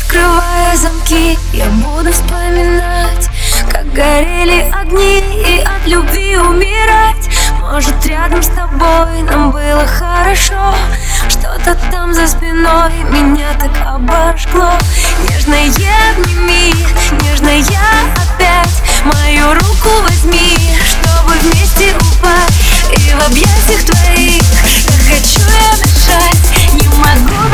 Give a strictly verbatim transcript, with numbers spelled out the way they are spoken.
Открывая замки, я буду вспоминать, как горели огни, и от любви умирать. Может, рядом с тобой нам было хорошо, что-то там за спиной меня так обожгло. Нежно я обними, нежно я опять мою руку возьми, чтобы вместе упасть. И в объятиях твоих так хочу я дышать, не могу